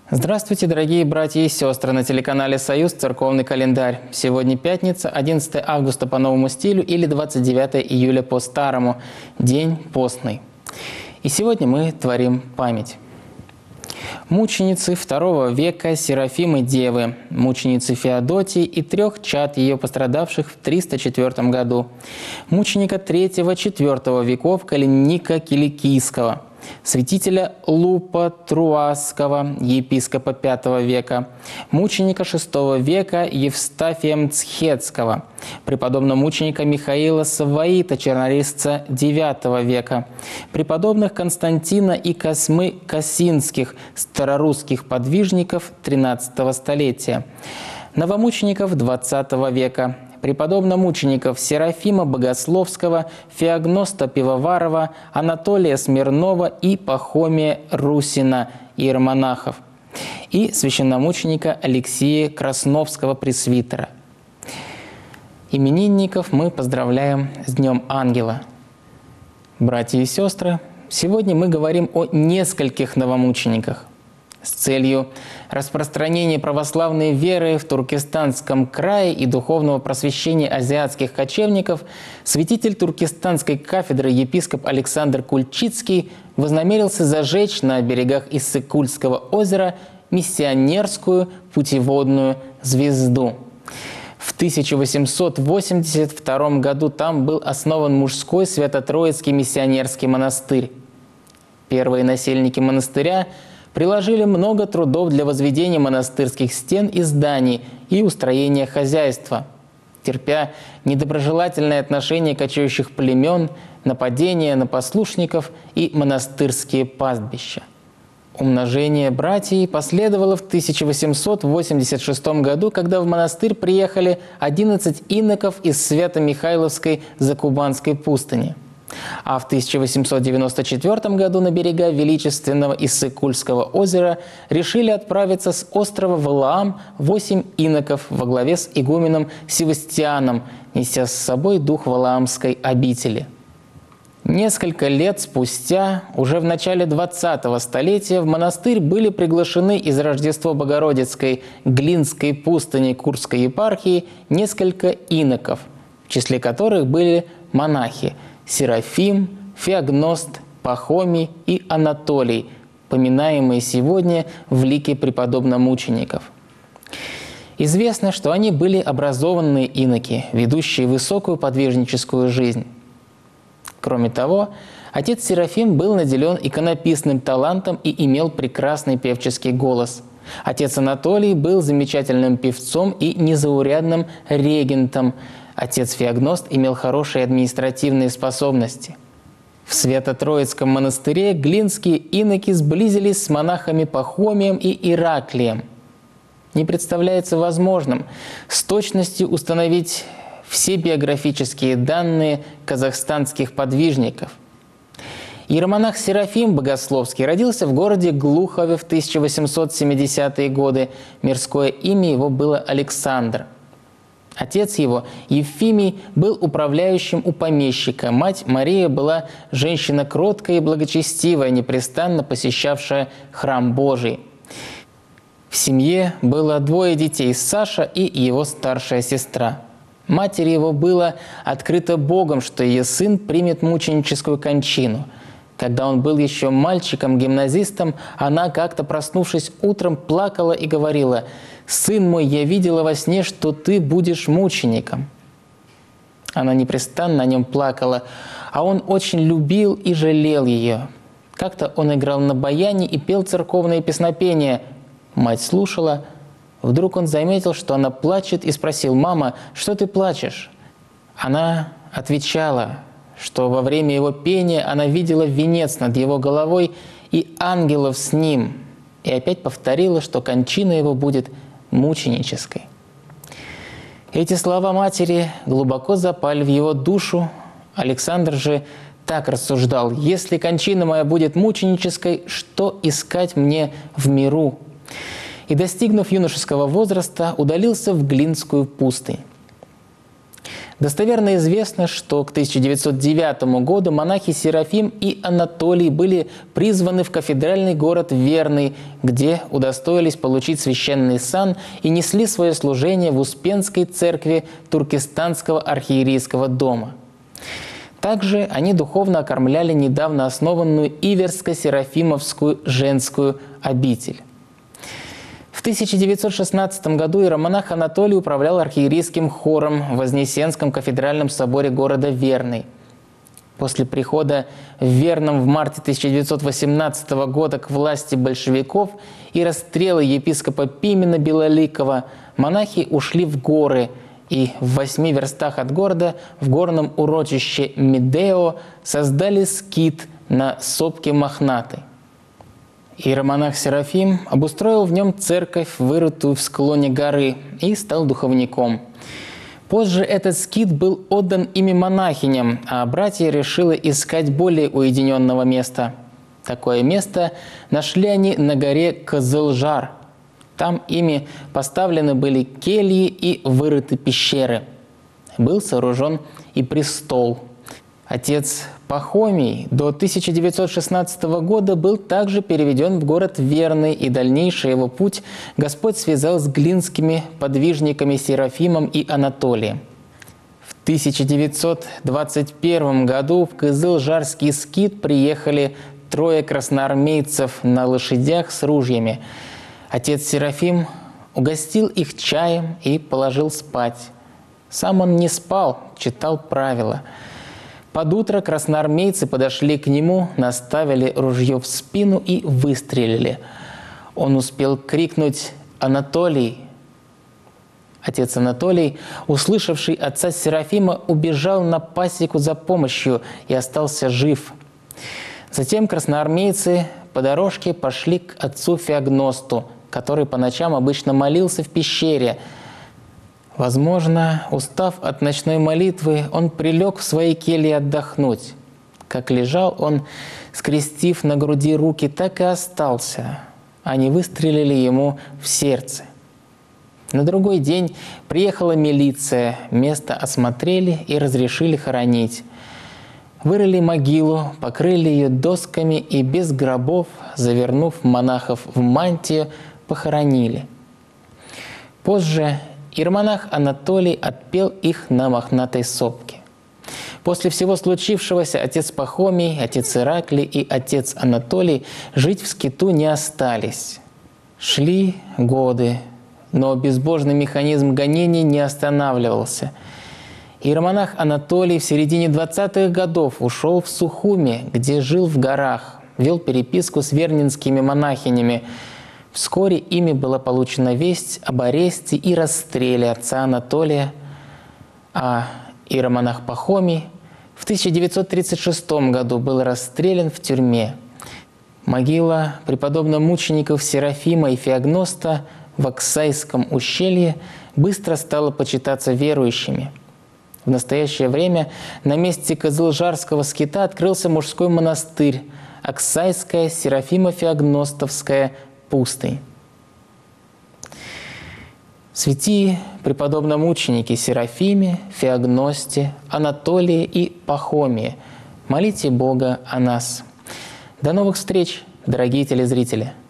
Здравствуйте, дорогие братья и сестры! На телеканале «Союз» церковный календарь. Сегодня пятница, 11 августа по новому стилю или 29 июля по старому. День постный. И сегодня мы творим память. Мученицы II века Серафимы Девы, мученицы Феодотии и 3 чад ее пострадавших в 304 году, мученика III-IV веков Калинника Киликийского, святителя Лупа Труасского, епископа V века, мученика VI века Евстафия Мцхетского, преподобного мученика Михаила Саваита, чернорисца IX века, преподобных Константина и Космы Косинских, старорусских подвижников XIII столетия, новомучеников XX века, преподобно-мучеников Серафима Богословского, Феогноста Пивоварова, Анатолия Смирнова и Пахомия Русина, иеромонахов, и священномученика Алексея Красновского, пресвитера. Именинников мы поздравляем с Днем Ангела. Братья и сестры, сегодня мы говорим о нескольких новомучениках. С целью распространения православной веры в Туркестанском крае и духовного просвещения азиатских кочевников святитель Туркестанской кафедры епископ Александр Кульчицкий вознамерился зажечь на берегах Иссык-Кульского озера миссионерскую путеводную звезду. В 1882 году там был основан мужской Свято-Троицкий миссионерский монастырь. Первые насельники монастыря приложили много трудов для возведения монастырских стен и зданий и устроения хозяйства, терпя недоброжелательное отношение кочующих племен, нападения на послушников и монастырские пастбища. Умножение братьев последовало в 1886 году, когда в монастырь приехали 11 иноков из Свято-Михайловской Закубанской пустыни. А в 1894 году на берега величественного Иссык-Кульского озера решили отправиться с острова Валаам 8 иноков во главе с игуменом Севастианом, неся с собой дух Валаамской обители. Несколько лет спустя, уже в начале 20-го столетия, в монастырь были приглашены из Рождества Богородицкой Глинской пустыни Курской епархии несколько иноков, в числе которых были монахи Серафим, Феогност, Пахомий и Анатолий, поминаемые сегодня в лике преподобно-мучеников. Известно, что они были образованные иноки, ведущие высокую подвижническую жизнь. Кроме того, отец Серафим был наделен иконописным талантом и имел прекрасный певческий голос. Отец Анатолий был замечательным певцом и незаурядным регентом. Отец Феогност имел хорошие административные способности. В Свято-Троицком монастыре глинские иноки сблизились с монахами Пахомием и Ираклием. Не представляется возможным с точностью установить все биографические данные казахстанских подвижников. Иеромонах Серафим Богословский родился в городе Глухове в 1870-е годы. Мирское имя его было Александр. Отец его, Евфимий, был управляющим у помещика. Мать Мария была женщина кроткая и благочестивая, непрестанно посещавшая храм Божий. В семье было 2 детей – Саша и его старшая сестра. Матери его было открыто Богом, что ее сын примет мученическую кончину. Когда он был еще мальчиком-гимназистом, она, как-то проснувшись утром, плакала и говорила: «Сын мой, я видела во сне, что ты будешь мучеником». Она непрестанно о нем плакала, а он очень любил и жалел ее. Как-то он играл на баяне и пел церковные песнопения. Мать слушала. Вдруг он заметил, что она плачет, и спросил: «Мама, что ты плачешь?» Она отвечала, что во время его пения она видела венец над его головой и ангелов с ним, и опять повторила, что кончина его будет мученической. Эти слова матери глубоко запали в его душу. Александр же так рассуждал: «Если кончина моя будет мученической, что искать мне в миру?» И, достигнув юношеского возраста, удалился в Глинскую пустынь. Достоверно известно, что к 1909 году монахи Серафим и Анатолий были призваны в кафедральный город Верный, где удостоились получить священный сан и несли свое служение в Успенской церкви Туркестанского архиерейского дома. Также они духовно окормляли недавно основанную Иверско-Серафимовскую женскую обитель. В 1916 году иеромонах Анатолий управлял архиерейским хором в Вознесенском кафедральном соборе города Верный. После прихода в Верном в марте 1918 года к власти большевиков и расстрела епископа Пимена Белоликова монахи ушли в горы и в 8 верстах от города в горном урочище Медео создали скит на сопке Мохнатой. Иеромонах Серафим обустроил в нем церковь, вырытую в склоне горы, и стал духовником. Позже этот скит был отдан ими монахиням, а братья решили искать более уединенного места. Такое место нашли они на горе Кызылжар. Там ими поставлены были кельи и вырыты пещеры. Был сооружен и престол. Отец Пахомий до 1916 года был также переведен в город Верный, и дальнейший его путь Господь связал с глинскими подвижниками Серафимом и Анатолием. В 1921 году в Кызылжарский скит приехали 3 красноармейцев на лошадях с ружьями. Отец Серафим угостил их чаем и положил спать. Сам он не спал, читал правила. Под утро красноармейцы подошли к нему, наставили ружье в спину и выстрелили. Он успел крикнуть «Анатолий!». Отец Анатолий, услышавший отца Серафима, убежал на пасеку за помощью и остался жив. Затем красноармейцы по дорожке пошли к отцу Феогносту, который по ночам обычно молился в пещере. Возможно, устав от ночной молитвы, он прилег в своей келье отдохнуть. Как лежал он, скрестив на груди руки, так и остался. Они выстрелили ему в сердце. На другой день приехала милиция, место осмотрели и разрешили хоронить. Вырыли могилу, покрыли ее досками и без гробов, завернув монахов в мантию, похоронили. Позже иеромонах Анатолий отпел их на Мохнатой сопке. После всего случившегося отец Пахомий, отец Ираклий и отец Анатолий жить в скиту не остались. Шли годы, но безбожный механизм гонений не останавливался. Иеромонах Анатолий в середине 20-х годов ушел в Сухуми, где жил в горах, вел переписку с вернинскими монахинями. Вскоре ими была получена весть об аресте и расстреле отца Анатолия, а иеромонах Пахомий в 1936 году был расстрелян в тюрьме. Могила преподобно-мучеников Серафима и Феогноста в Аксайском ущелье быстро стала почитаться верующими. В настоящее время на месте Кызылжарского скита открылся мужской монастырь Аксайская Серафимо-Феогностовская пустынь. Святые преподобно-мученики Серафиме, Феогносте, Анатолии и Пахомии, молите Бога о нас. До новых встреч, дорогие телезрители!